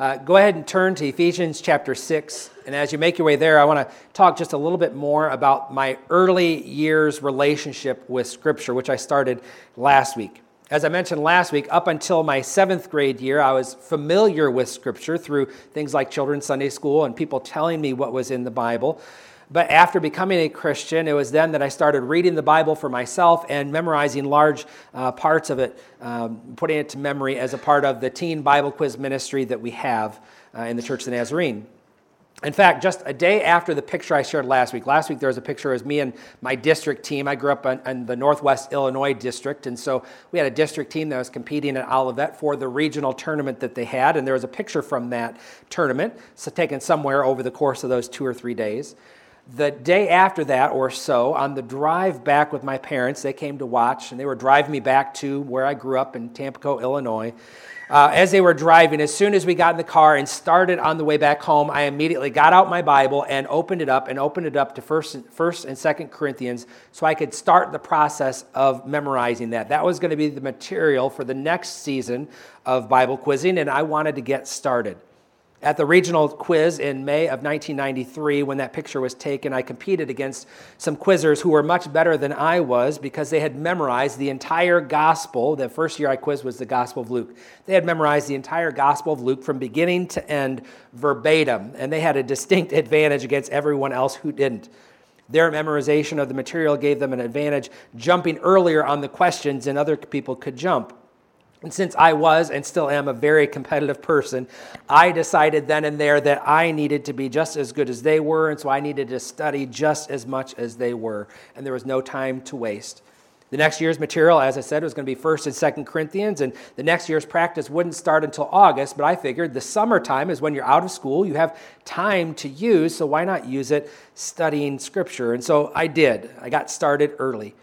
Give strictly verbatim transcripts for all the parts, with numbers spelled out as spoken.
Uh, go ahead and turn to Ephesians chapter six. And as you make your way there, I want to talk just a little bit more about my early years relationship with Scripture, which I started last week. As I mentioned last week, up until my seventh grade year, I was familiar with Scripture through things like Children's Sunday School and people telling me what was in the Bible. But after becoming a Christian, it was then that I started reading the Bible for myself and memorizing large uh, parts of it, um, putting it to memory as a part of the teen Bible quiz ministry that we have uh, in the Church of the Nazarene. In fact, just a day after the picture I shared last week, last week there was a picture of me and my district team. I grew up in, in the Northwest Illinois district, and so we had a district team that was competing at Olivet for the regional tournament that they had, and there was a picture from that tournament, so taken somewhere over the course of those two or three days. The day after that or so, on the drive back with my parents, they came to watch, and they were driving me back to where I grew up in Tampico, Illinois. Uh, as they were driving, as soon as we got in the car and started on the way back home, I immediately got out my Bible and opened it up and opened it up to First, First and Second Corinthians so I could start the process of memorizing that. That was going to be the material for the next season of Bible quizzing, and I wanted to get started. At the regional quiz in May of nineteen ninety-three, when that picture was taken, I competed against some quizzers who were much better than I was because they had memorized the entire gospel. The first year I quizzed was the Gospel of Luke. They had memorized the entire Gospel of Luke from beginning to end verbatim, and they had a distinct advantage against everyone else who didn't. Their memorization of the material gave them an advantage, jumping earlier on the questions than other people could jump. And since I was and still am a very competitive person, I decided then and there that I needed to be just as good as they were, and so I needed to study just as much as they were, and there was no time to waste. The next year's material, as I said, was going to be First and Second Corinthians, and the next year's practice wouldn't start until August, but I figured the summertime is when you're out of school, you have time to use, so why not use it studying Scripture? And so I did. I got started early.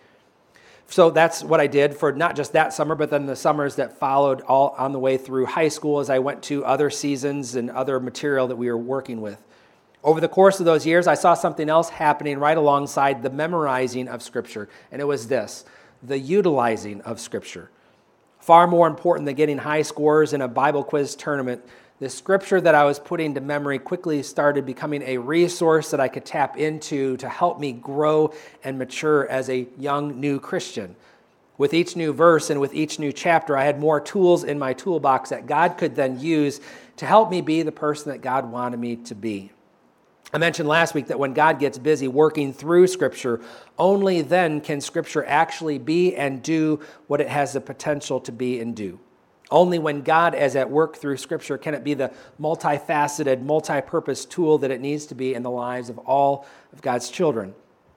So that's what I did for not just that summer, but then the summers that followed all on the way through high school as I went to other seasons and other material that we were working with. Over the course of those years, I saw something else happening right alongside the memorizing of Scripture, and it was this, the utilizing of Scripture. Far more important than getting high scores in a Bible quiz tournament, the Scripture that I was putting to memory quickly started becoming a resource that I could tap into to help me grow and mature as a young new Christian. With each new verse and with each new chapter, I had more tools in my toolbox that God could then use to help me be the person that God wanted me to be. I mentioned last week that when God gets busy working through Scripture, only then can Scripture actually be and do what it has the potential to be and do. Only when God is at work through Scripture can it be the multifaceted, multi-purpose tool that it needs to be in the lives of all of God's children.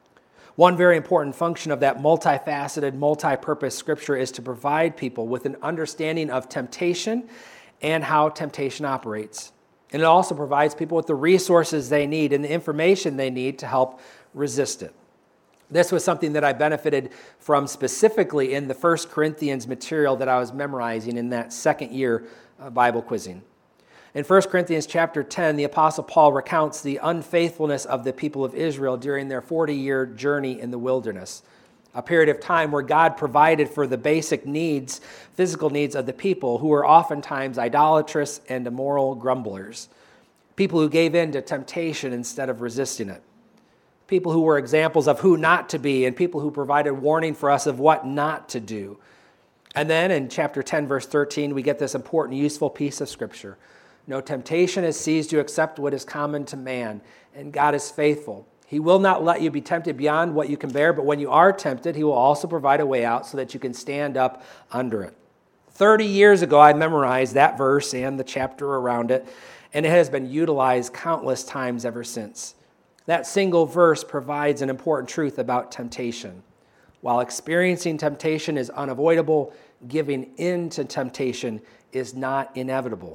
One very important function of that multifaceted, multi-purpose Scripture is to provide people with an understanding of temptation and how temptation operates. And it also provides people with the resources they need and the information they need to help resist it. This was something that I benefited from specifically in the First Corinthians material that I was memorizing in that second year of Bible quizzing. In First Corinthians chapter ten, the Apostle Paul recounts the unfaithfulness of the people of Israel during their forty-year journey in the wilderness, a period of time where God provided for the basic needs, physical needs of the people who were oftentimes idolatrous and immoral grumblers, people who gave in to temptation instead of resisting it. People who were examples of who not to be, and people who provided warning for us of what not to do. And then in chapter ten, verse thirteen, we get this important, useful piece of Scripture. No temptation has seized you except what is common to man, and God is faithful. He will not let you be tempted beyond what you can bear, but when you are tempted, He will also provide a way out so that you can stand up under it. Thirty years ago, I memorized that verse and the chapter around it, and it has been utilized countless times ever since. That single verse provides an important truth about temptation. While experiencing temptation is unavoidable, giving in to temptation is not inevitable.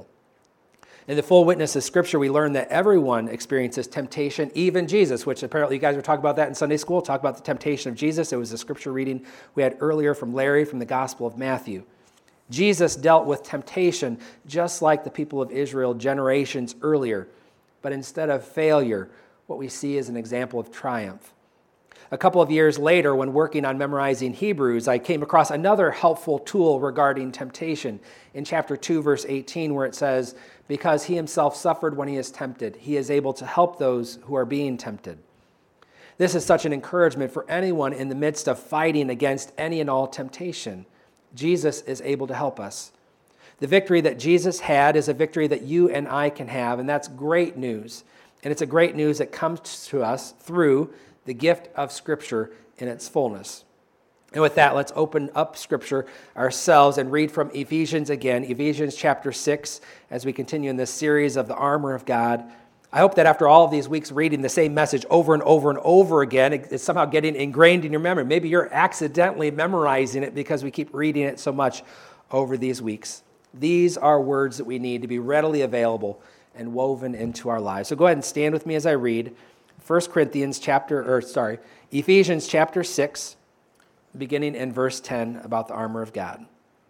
In the full witness of Scripture, we learn that everyone experiences temptation, even Jesus, which apparently you guys were talking about that in Sunday school, talk about the temptation of Jesus. It was the Scripture reading we had earlier from Larry from the Gospel of Matthew. Jesus dealt with temptation just like the people of Israel generations earlier, but instead of failure, what we see is an example of triumph. A couple of years later, when working on memorizing Hebrews, I came across another helpful tool regarding temptation in chapter two, verse eighteen, where it says, "Because he himself suffered when he is tempted, he is able to help those who are being tempted." This is such an encouragement for anyone in the midst of fighting against any and all temptation. Jesus is able to help us. The victory that Jesus had is a victory that you and I can have, and that's great news. And it's a great news that comes to us through the gift of Scripture in its fullness. And with that, let's open up Scripture ourselves and read from Ephesians again, Ephesians chapter six, as we continue in this series of the armor of God. I hope that after all of these weeks reading the same message over and over and over again, it's somehow getting ingrained in your memory. Maybe you're accidentally memorizing it because we keep reading it so much over these weeks. These are words that we need to be readily available and woven into our lives. So go ahead and stand with me as I read First Corinthians chapter, or sorry, Ephesians chapter six, beginning in verse ten about the armor of God.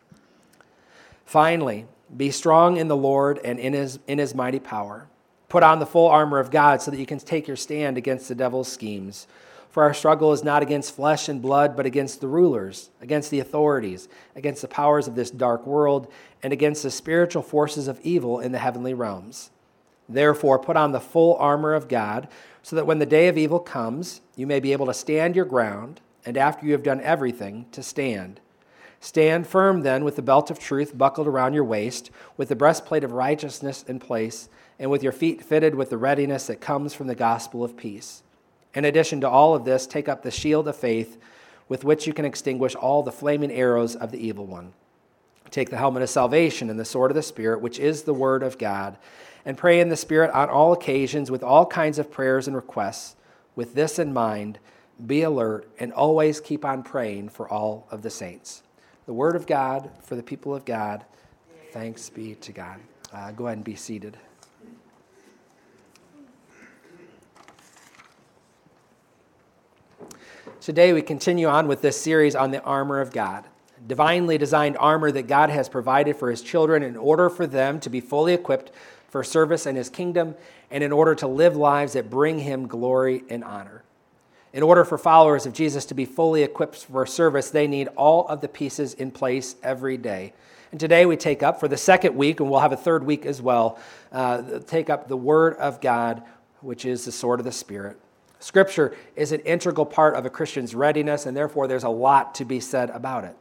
"Finally, be strong in the Lord and in his, in his mighty power. Put on the full armor of God so that you can take your stand against the devil's schemes. For our struggle is not against flesh and blood, but against the rulers, against the authorities, against the powers of this dark world, and against the spiritual forces of evil in the heavenly realms. Therefore, put on the full armor of God, so that when the day of evil comes, you may be able to stand your ground, and after you have done everything, to stand. Stand firm then with the belt of truth buckled around your waist, with the breastplate of righteousness in place, and with your feet fitted with the readiness that comes from the gospel of peace. In addition to all of this, take up the shield of faith, with which you can extinguish all the flaming arrows of the evil one. Take the helmet of salvation and the sword of the Spirit, which is the word of God, and pray in the Spirit on all occasions with all kinds of prayers and requests. With this in mind, be alert and always keep on praying for all of the saints." The word of God for the people of God. Thanks be to God. Uh, go ahead and be seated. Today we continue on with this series on the armor of God. Divinely designed armor that God has provided for his children in order for them to be fully equipped for service in his kingdom and in order to live lives that bring him glory and honor. In order for followers of Jesus to be fully equipped for service, they need all of the pieces in place every day. And today we take up, for the second week, and we'll have a third week as well, uh, take up the Word of God, which is the sword of the Spirit. Scripture is an integral part of a Christian's readiness, and therefore there's a lot to be said about it.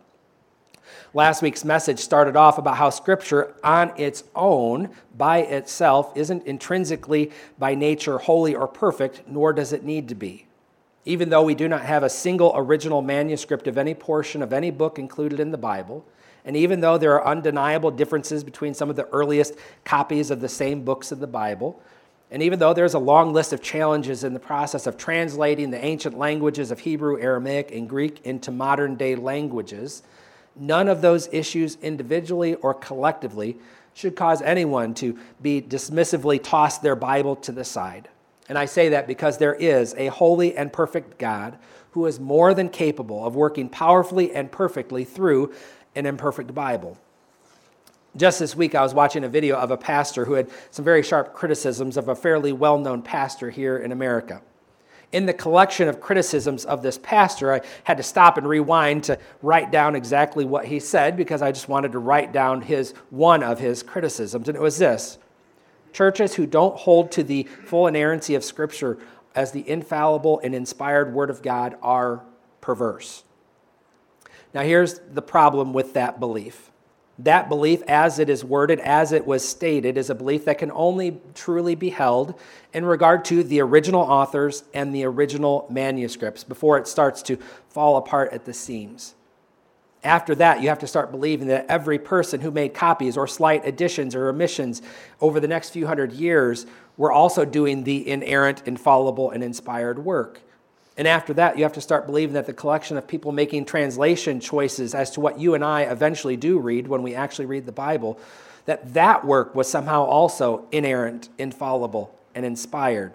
Last week's message started off about how Scripture on its own, by itself, isn't intrinsically by nature holy or perfect, nor does it need to be. Even though we do not have a single original manuscript of any portion of any book included in the Bible, and even though there are undeniable differences between some of the earliest copies of the same books of the Bible, and even though there's a long list of challenges in the process of translating the ancient languages of Hebrew, Aramaic, and Greek into modern-day languages, none of those issues individually or collectively should cause anyone to be dismissively toss their Bible to the side. And I say that because there is a holy and perfect God who is more than capable of working powerfully and perfectly through an imperfect Bible. Just this week, I was watching a video of a pastor who had some very sharp criticisms of a fairly well-known pastor here in America. In the collection of criticisms of this pastor, I had to stop and rewind to write down exactly what he said because I just wanted to write down his one of his criticisms, and it was this: churches who don't hold to the full inerrancy of Scripture as the infallible and inspired Word of God are perverse. Now, here's the problem with that belief. That belief, as it is worded, as it was stated, is a belief that can only truly be held in regard to the original authors and the original manuscripts before it starts to fall apart at the seams. After that, you have to start believing that every person who made copies or slight additions or omissions over the next few hundred years were also doing the inerrant, infallible, and inspired work. And after that, you have to start believing that the collection of people making translation choices as to what you and I eventually do read when we actually read the Bible, that that work was somehow also inerrant, infallible, and inspired.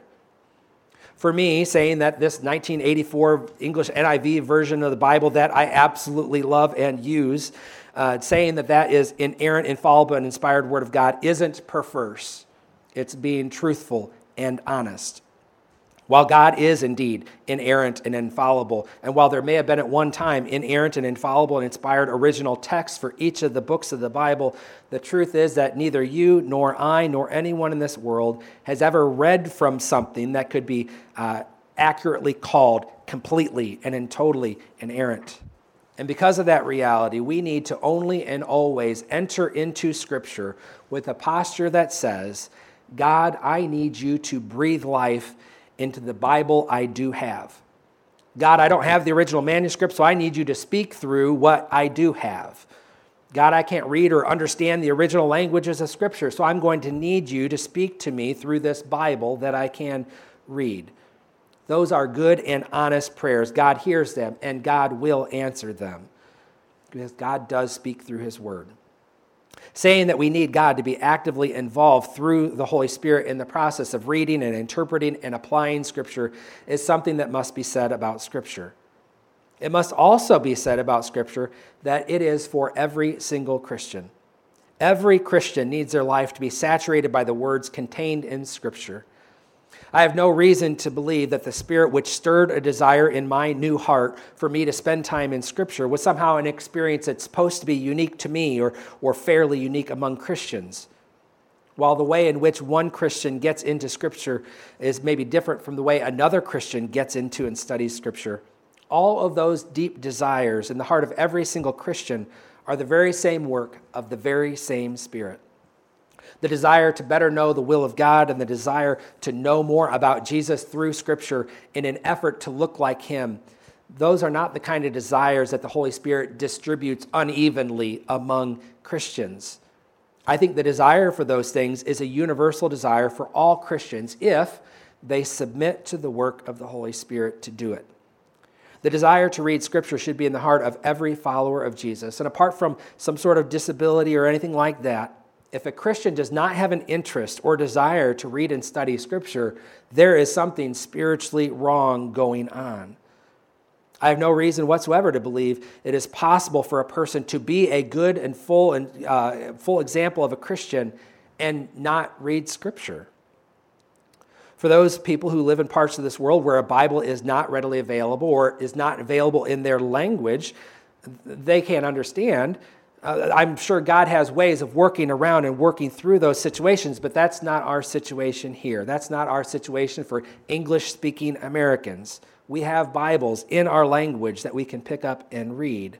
For me, saying that this nineteen eighty-four English N I V version of the Bible that I absolutely love and use, uh, saying that that is inerrant, infallible, and inspired Word of God isn't perverse. It's being truthful and honest. While God is indeed inerrant and infallible, and while there may have been at one time inerrant and infallible and inspired original texts for each of the books of the Bible, the truth is that neither you nor I nor anyone in this world has ever read from something that could be uh, accurately called completely and in totally inerrant. And because of that reality, we need to only and always enter into Scripture with a posture that says, God, I need you to breathe life into the Bible I do have. God, I don't have the original manuscript, so I need you to speak through what I do have. God, I can't read or understand the original languages of Scripture, so I'm going to need you to speak to me through this Bible that I can read. Those are good and honest prayers. God hears them, and God will answer them, because God does speak through His Word. Saying that we need God to be actively involved through the Holy Spirit in the process of reading and interpreting and applying Scripture is something that must be said about Scripture. It must also be said about Scripture that it is for every single Christian. Every Christian needs their life to be saturated by the words contained in Scripture. I have no reason to believe that the Spirit which stirred a desire in my new heart for me to spend time in Scripture was somehow an experience that's supposed to be unique to me or, or fairly unique among Christians. While the way in which one Christian gets into Scripture is maybe different from the way another Christian gets into and studies Scripture, all of those deep desires in the heart of every single Christian are the very same work of the very same Spirit. The desire to better know the will of God and the desire to know more about Jesus through Scripture in an effort to look like Him, those are not the kind of desires that the Holy Spirit distributes unevenly among Christians. I think the desire for those things is a universal desire for all Christians if they submit to the work of the Holy Spirit to do it. The desire to read Scripture should be in the heart of every follower of Jesus. And apart from some sort of disability or anything like that, if a Christian does not have an interest or desire to read and study Scripture, there is something spiritually wrong going on. I have no reason whatsoever to believe it is possible for a person to be a good and full and uh, full example of a Christian and not read Scripture. For those people who live in parts of this world where a Bible is not readily available or is not available in their language, they can't understand. Uh, I'm sure God has ways of working around and working through those situations, but that's not our situation here. That's not our situation for English-speaking Americans. We have Bibles in our language that we can pick up and read.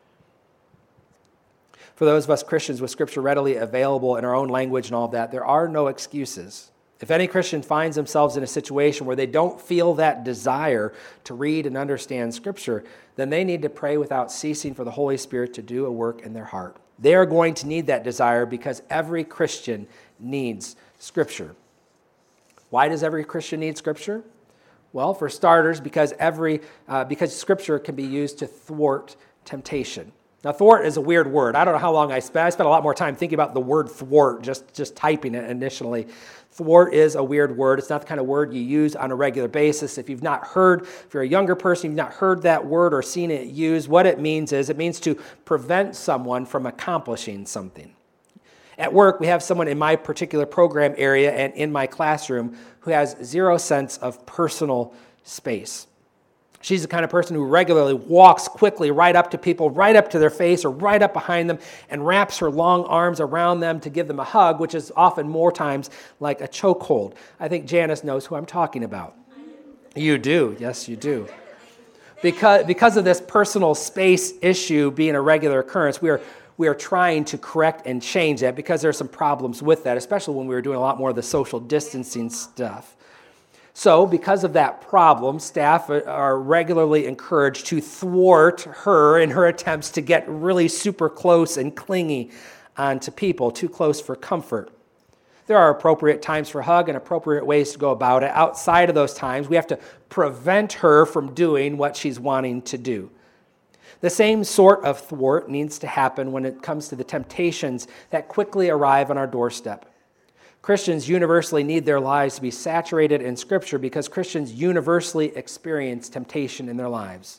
For those of us Christians with Scripture readily available in our own language and all of that, there are no excuses. If any Christian finds themselves in a situation where they don't feel that desire to read and understand Scripture, then they need to pray without ceasing for the Holy Spirit to do a work in their heart. They are going to need that desire because every Christian needs Scripture. Why does every Christian need Scripture? Well, for starters, because every uh, because Scripture can be used to thwart temptation. Now, thwart is a weird word. I don't know how long I spent. I spent a lot more time thinking about the word thwart, just, just typing it initially. Thwart is a weird word. It's not the kind of word you use on a regular basis. If you've not heard, if you're a younger person, you've not heard that word or seen it used, what it means is it means to prevent someone from accomplishing something. At work, we have someone in my particular program area and in my classroom who has zero sense of personal space. She's the kind of person who regularly walks quickly right up to people, right up to their face or right up behind them, and wraps her long arms around them to give them a hug, which is often more times like a chokehold. I think Janice knows who I'm talking about. You do. Yes, you do. Because, because of this personal space issue being a regular occurrence, we are we are trying to correct and change that because there are some problems with that, especially when we were doing a lot more of the social distancing stuff. So, because of that problem, staff are regularly encouraged to thwart her in her attempts to get really super close and clingy onto people, too close for comfort. There are appropriate times for hug and appropriate ways to go about it. Outside of those times, we have to prevent her from doing what she's wanting to do. The same sort of thwart needs to happen when it comes to the temptations that quickly arrive on our doorstep. Christians universally need their lives to be saturated in Scripture because Christians universally experience temptation in their lives.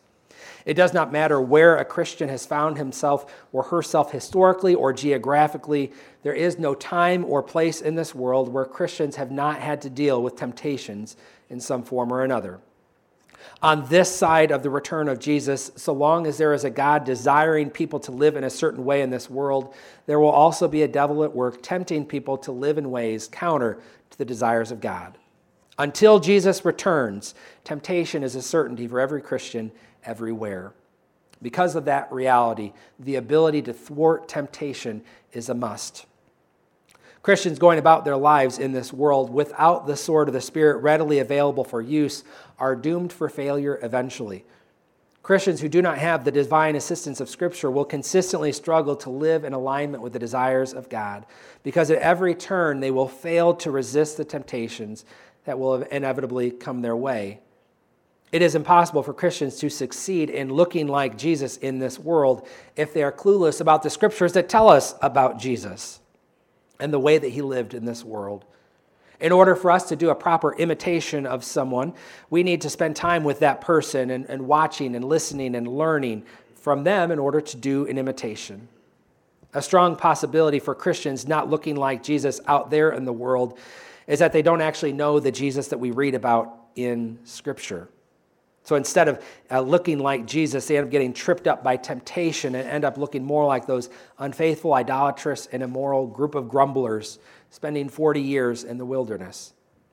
It does not matter where a Christian has found himself or herself historically or geographically. There is no time or place in this world where Christians have not had to deal with temptations in some form or another. On this side of the return of Jesus, so long as there is a God desiring people to live in a certain way in this world, there will also be a devil at work tempting people to live in ways counter to the desires of God. Until Jesus returns, temptation is a certainty for every Christian everywhere. Because of that reality, the ability to thwart temptation is a must. Christians going about their lives in this world without the sword of the Spirit readily available for use are doomed for failure eventually. Christians who do not have the divine assistance of Scripture will consistently struggle to live in alignment with the desires of God, because at every turn they will fail to resist the temptations that will inevitably come their way. It is impossible for Christians to succeed in looking like Jesus in this world if they are clueless about the Scriptures that tell us about Jesus and the way that he lived in this world. In order for us to do a proper imitation of someone, we need to spend time with that person and, and watching and listening and learning from them in order to do an imitation. A strong possibility for Christians not looking like Jesus out there in the world is that they don't actually know the Jesus that we read about in Scripture. So instead of uh, looking like Jesus, they end up getting tripped up by temptation and end up looking more like those unfaithful, idolatrous, and immoral group of grumblers spending forty years in the wilderness.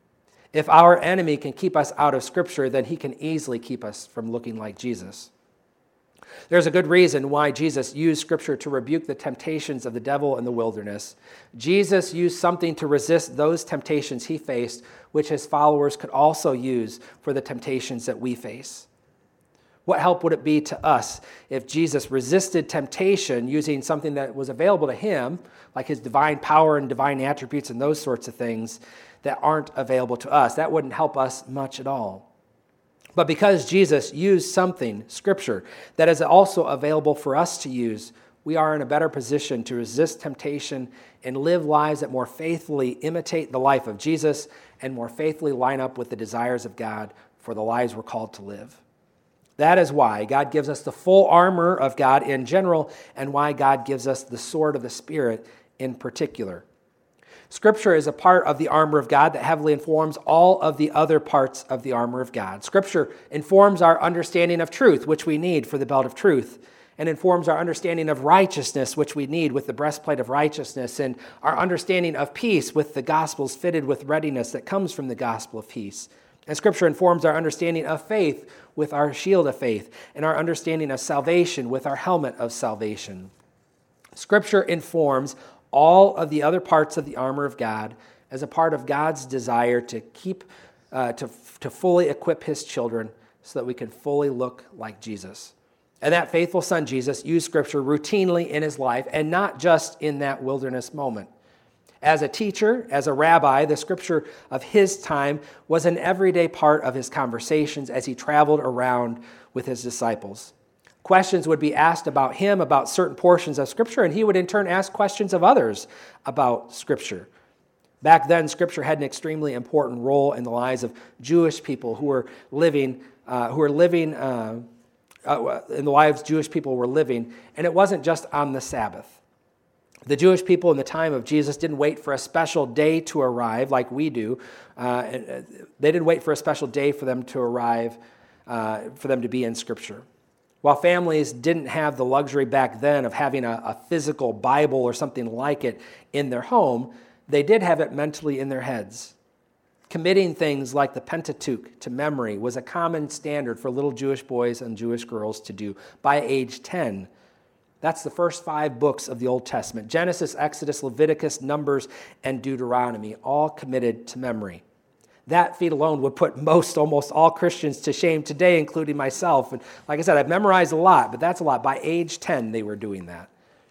If our enemy can keep us out of Scripture, then he can easily keep us from looking like Jesus. There's a good reason why Jesus used Scripture to rebuke the temptations of the devil in the wilderness. Jesus used something to resist those temptations he faced, which his followers could also use for the temptations that we face. What help would it be to us if Jesus resisted temptation using something that was available to him, like his divine power and divine attributes and those sorts of things that aren't available to us? That wouldn't help us much at all. But because Jesus used something, Scripture, that is also available for us to use, we are in a better position to resist temptation and live lives that more faithfully imitate the life of Jesus and more faithfully line up with the desires of God for the lives we're called to live. That is why God gives us the full armor of God in general, and why God gives us the sword of the Spirit in particular. Scripture is a part of the armor of God that heavily informs all of the other parts of the armor of God. Scripture informs our understanding of truth, which we need for the belt of truth, and informs our understanding of righteousness, which we need with the breastplate of righteousness, and our understanding of peace with the gospels fitted with readiness that comes from the gospel of peace. And Scripture informs our understanding of faith with our shield of faith, and our understanding of salvation with our helmet of salvation. Scripture informs all of the other parts of the armor of God as a part of God's desire to keep, uh, to, to fully equip his children so that we can fully look like Jesus. And that faithful son, Jesus, used Scripture routinely in his life, and not just in that wilderness moment. As a teacher, as a rabbi, the Scripture of his time was an everyday part of his conversations as he traveled around with his disciples. Questions would be asked about him, about certain portions of Scripture, and he would in turn ask questions of others about Scripture. Back then, Scripture had an extremely important role in the lives of Jewish people who were living, uh, who were living uh, uh, in the lives Jewish people were living, and it wasn't just on the Sabbath. The Jewish people in the time of Jesus didn't wait for a special day to arrive like we do. Uh, they didn't wait for a special day for them to arrive, uh, for them to be in Scripture. While families didn't have the luxury back then of having a, a physical Bible or something like it in their home, they did have it mentally in their heads. Committing things like the Pentateuch to memory was a common standard for little Jewish boys and Jewish girls to do by age ten. That's the first five books of the Old Testament: Genesis, Exodus, Leviticus, Numbers, and Deuteronomy, all committed to memory. That feat alone would put most, almost all Christians to shame today, including myself. And like I said, I've memorized a lot, but that's a lot. By age ten, they were doing that.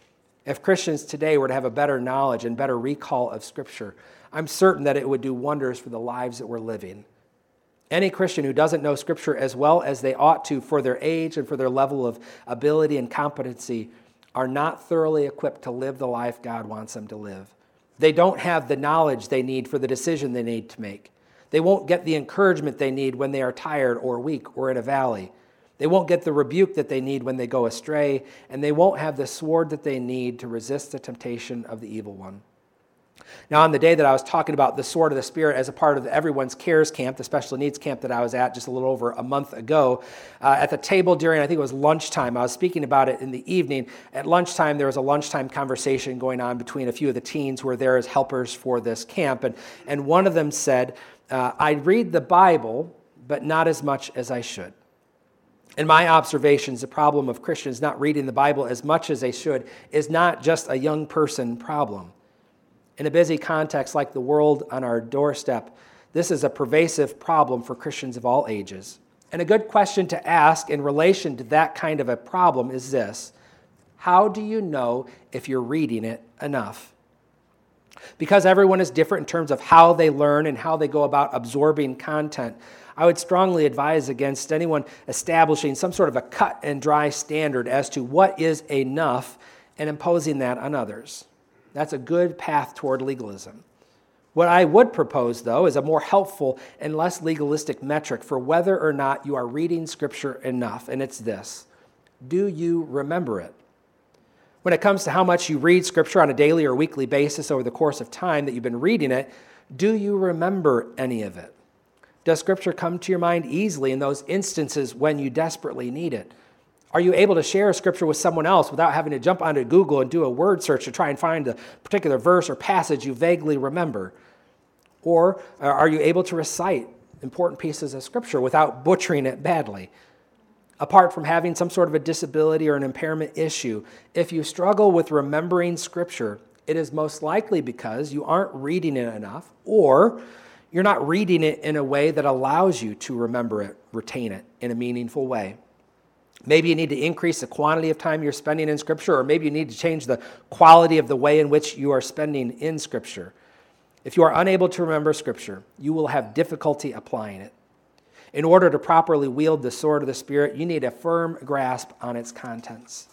If Christians today were to have a better knowledge and better recall of Scripture, I'm certain that it would do wonders for the lives that we're living. Any Christian who doesn't know Scripture as well as they ought to for their age and for their level of ability and competency are not thoroughly equipped to live the life God wants them to live. They don't have the knowledge they need for the decision they need to make. They won't get the encouragement they need when they are tired or weak or in a valley. They won't get the rebuke that they need when they go astray, and they won't have the sword that they need to resist the temptation of the evil one. Now, on the day that I was talking about the sword of the Spirit as a part of the Everyone's Cares camp, the special needs camp that I was at just a little over a month ago, uh, at the table during, I think it was lunchtime, I was speaking about it in the evening. At lunchtime, there was a lunchtime conversation going on between a few of the teens who were there as helpers for this camp, and, and one of them said, uh, I read the Bible, but not as much as I should. In my observations, the problem of Christians not reading the Bible as much as they should is not just a young person problem. In a busy context like the world on our doorstep, this is a pervasive problem for Christians of all ages. And a good question to ask in relation to that kind of a problem is this: how do you know if you're reading it enough? Because everyone is different in terms of how they learn and how they go about absorbing content, I would strongly advise against anyone establishing some sort of a cut and dry standard as to what is enough and imposing that on others. That's a good path toward legalism. What I would propose, though, is a more helpful and less legalistic metric for whether or not you are reading Scripture enough, and it's this: do you remember it? When it comes to how much you read Scripture on a daily or weekly basis over the course of time that you've been reading it, do you remember any of it? Does Scripture come to your mind easily in those instances when you desperately need it? Are you able to share Scripture with someone else without having to jump onto Google and do a word search to try and find a particular verse or passage you vaguely remember? Or are you able to recite important pieces of Scripture without butchering it badly? Apart from having some sort of a disability or an impairment issue, if you struggle with remembering Scripture, it is most likely because you aren't reading it enough, or you're not reading it in a way that allows you to remember it, retain it in a meaningful way. Maybe you need to increase the quantity of time you're spending in Scripture, or maybe you need to change the quality of the way in which you are spending in Scripture. If you are unable to remember Scripture, you will have difficulty applying it. In order to properly wield the sword of the Spirit, you need a firm grasp on its contents.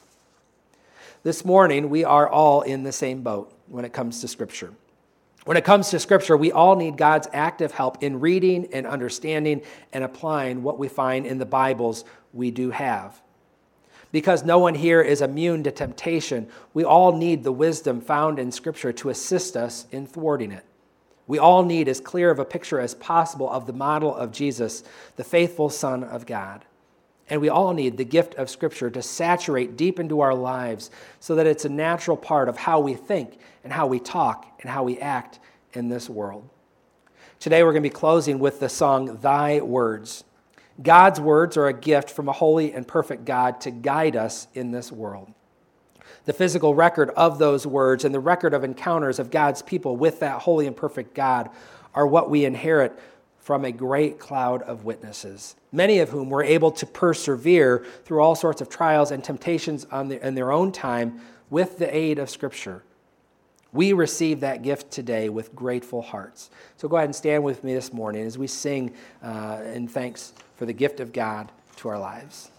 This morning, we are all in the same boat when it comes to Scripture. When it comes to Scripture, we all need God's active help in reading and understanding and applying what we find in the Bibles we do have. Because no one here is immune to temptation, we all need the wisdom found in Scripture to assist us in thwarting it. We all need as clear of a picture as possible of the model of Jesus, the faithful Son of God. And we all need the gift of Scripture to saturate deep into our lives so that it's a natural part of how we think and how we talk and how we act in this world. Today we're going to be closing with the song, Thy Words. God's words are a gift from a holy and perfect God to guide us in this world. The physical record of those words and the record of encounters of God's people with that holy and perfect God are what we inherit from a great cloud of witnesses, many of whom were able to persevere through all sorts of trials and temptations on the, in their own time with the aid of Scripture. We receive that gift today with grateful hearts. So go ahead and stand with me this morning as we sing uh, in thanks for the gift of God to our lives.